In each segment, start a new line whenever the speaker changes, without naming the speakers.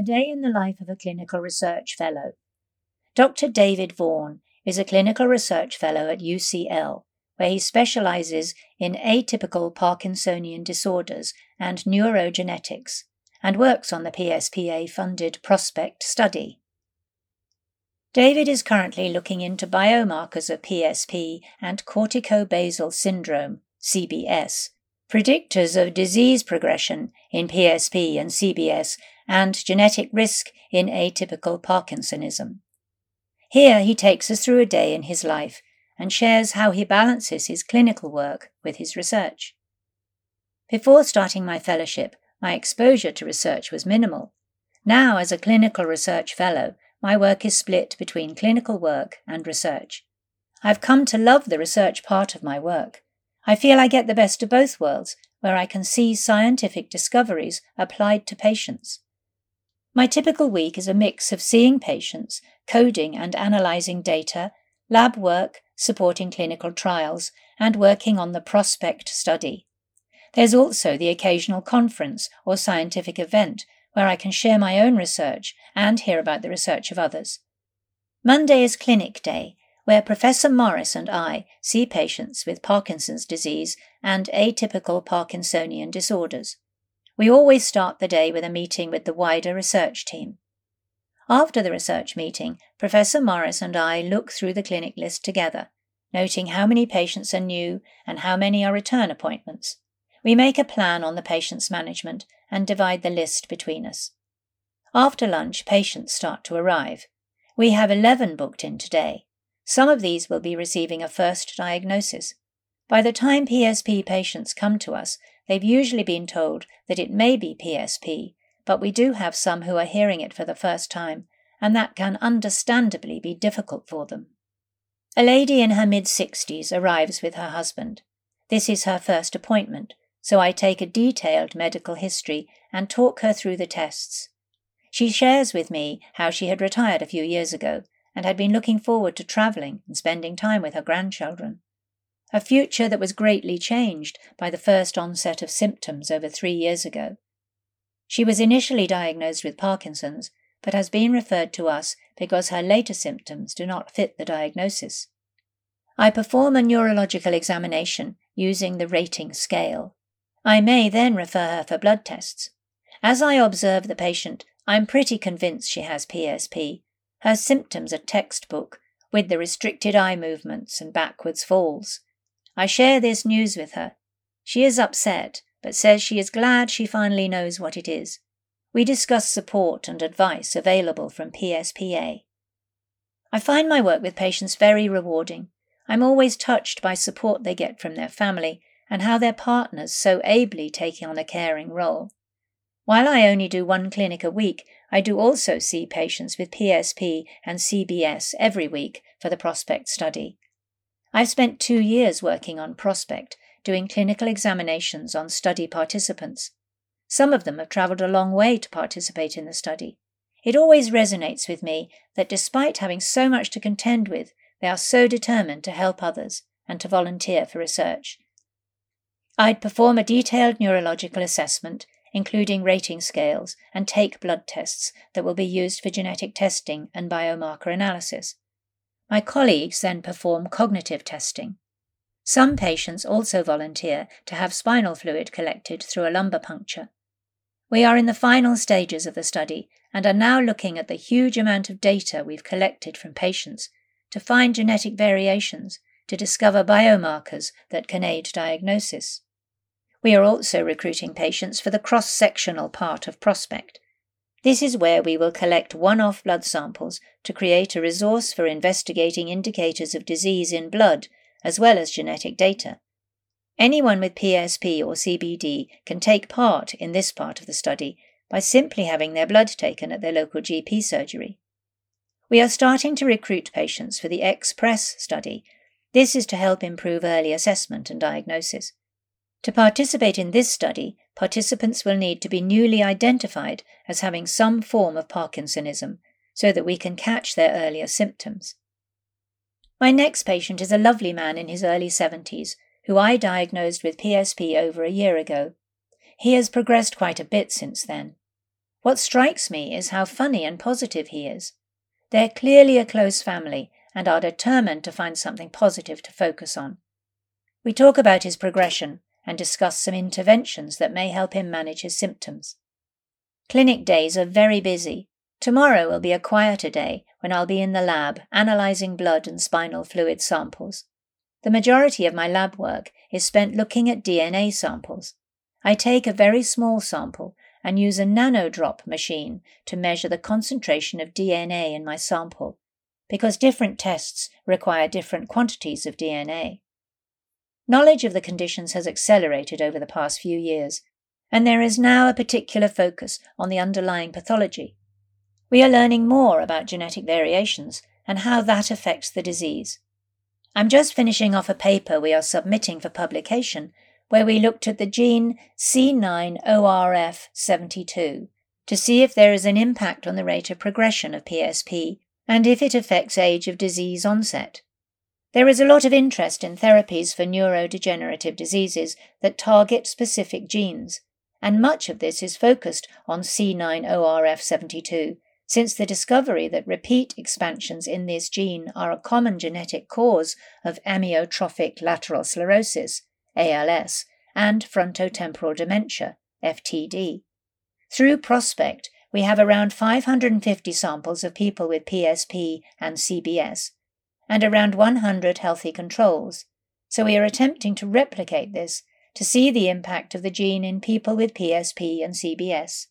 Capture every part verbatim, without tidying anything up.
A day in the life of a clinical research fellow. Doctor David Vaughan is a clinical research fellow at U C L, where he specializes in atypical Parkinsonian disorders and neurogenetics, and works on the P S P A-funded PROSPECT study. David is currently looking into biomarkers of P S P and corticobasal syndrome, C B S, predictors of disease progression in P S P and C B S, and genetic risk in atypical Parkinsonism. Here he takes us through a day in his life and shares how he balances his clinical work with his research. Before starting my fellowship, my exposure to research was minimal. Now, as a clinical research fellow, my work is split between clinical work and research. I've come to love the research part of my work. I feel I get the best of both worlds, where I can see scientific discoveries applied to patients. My typical week is a mix of seeing patients, coding and analysing data, lab work, supporting clinical trials, and working on the PROSPECT study. There's also the occasional conference or scientific event where I can share my own research and hear about the research of others. Monday is clinic day, where Professor Morris and I see patients with Parkinson's disease and atypical Parkinsonian disorders. We always start the day with a meeting with the wider research team. After the research meeting, Professor Morris and I look through the clinic list together, noting how many patients are new and how many are return appointments. We make a plan on the patient's management and divide the list between us. After lunch, patients start to arrive. We have eleven booked in today. Some of these will be receiving a first diagnosis. By the time P S P patients come to us, they've usually been told that it may be P S P, but we do have some who are hearing it for the first time, and that can understandably be difficult for them. A lady in her mid-sixties arrives with her husband. This is her first appointment, so I take a detailed medical history and talk her through the tests. She shares with me how she had retired a few years ago and had been looking forward to travelling and spending time with her grandchildren. A future that was greatly changed by the first onset of symptoms over three years ago. She was initially diagnosed with Parkinson's, but has been referred to us because her later symptoms do not fit the diagnosis. I perform a neurological examination using the rating scale. I may then refer her for blood tests. As I observe the patient, I'm pretty convinced she has P S P. Her symptoms are textbook, with the restricted eye movements and backwards falls. I share this news with her. She is upset, but says she is glad she finally knows what it is. We discuss support and advice available from P S P A. I find my work with patients very rewarding. I'm always touched by support they get from their family and how their partners so ably take on a caring role. While I only do one clinic a week, I do also see patients with P S P and C B S every week for the PROSPECT study. I've spent two years working on PROSPECT, doing clinical examinations on study participants. Some of them have travelled a long way to participate in the study. It always resonates with me that despite having so much to contend with, they are so determined to help others and to volunteer for research. I'd perform a detailed neurological assessment, including rating scales, and take blood tests that will be used for genetic testing and biomarker analysis. My colleagues then perform cognitive testing. Some patients also volunteer to have spinal fluid collected through a lumbar puncture. We are in the final stages of the study and are now looking at the huge amount of data we've collected from patients to find genetic variations, to discover biomarkers that can aid diagnosis. We are also recruiting patients for the cross-sectional part of PROSPECT. This is where we will collect one-off blood samples to create a resource for investigating indicators of disease in blood, as well as genetic data. Anyone with P S P or C B D can take part in this part of the study by simply having their blood taken at their local G P surgery. We are starting to recruit patients for the EXPRESS study. This is to help improve early assessment and diagnosis. To participate in this study, participants will need to be newly identified as having some form of Parkinsonism so that we can catch their earlier symptoms. My next patient is a lovely man in his early seventies who I diagnosed with P S P over a year ago. He has progressed quite a bit since then. What strikes me is how funny and positive he is. They're clearly a close family and are determined to find something positive to focus on. We talk about his progression and discuss some interventions that may help him manage his symptoms. Clinic days are very busy. Tomorrow will be a quieter day when I'll be in the lab analysing blood and spinal fluid samples. The majority of my lab work is spent looking at D N A samples. I take a very small sample and use a nanodrop machine to measure the concentration of D N A in my sample, because different tests require different quantities of D N A. Knowledge of the conditions has accelerated over the past few years, and there is now a particular focus on the underlying pathology. We are learning more about genetic variations and how that affects the disease. I'm just finishing off a paper we are submitting for publication where we looked at the gene C nine O R F seventy-two to see if there is an impact on the rate of progression of P S P and if it affects age of disease onset. There is a lot of interest in therapies for neurodegenerative diseases that target specific genes, and much of this is focused on C nine O R F seventy-two, since the discovery that repeat expansions in this gene are a common genetic cause of amyotrophic lateral sclerosis, A L S, and frontotemporal dementia, F T D. Through Prospect, we have around five hundred fifty samples of people with P S P and C B S, and around one hundred healthy controls, so we are attempting to replicate this to see the impact of the gene in people with P S P and C B S.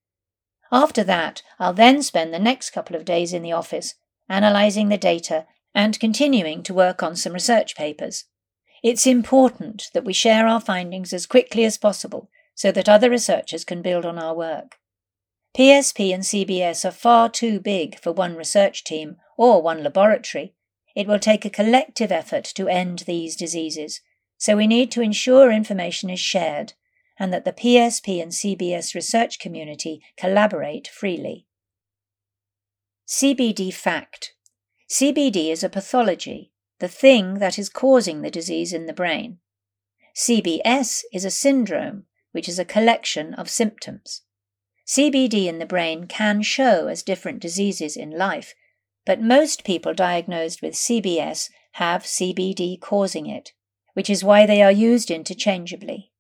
After that, I'll then spend the next couple of days in the office, analysing the data and continuing to work on some research papers. It's important that we share our findings as quickly as possible so that other researchers can build on our work. P S P and C B S are far too big for one research team or one laboratory. It will take a collective effort to end these diseases, so we need to ensure information is shared and that the P S P and C B S research community collaborate freely. C B D fact. C B D is a pathology, the thing that is causing the disease in the brain. C B S is a syndrome, which is a collection of symptoms. C B D in the brain can show as different diseases in life, but most people diagnosed with C B S have C B D causing it, which is why they are used interchangeably.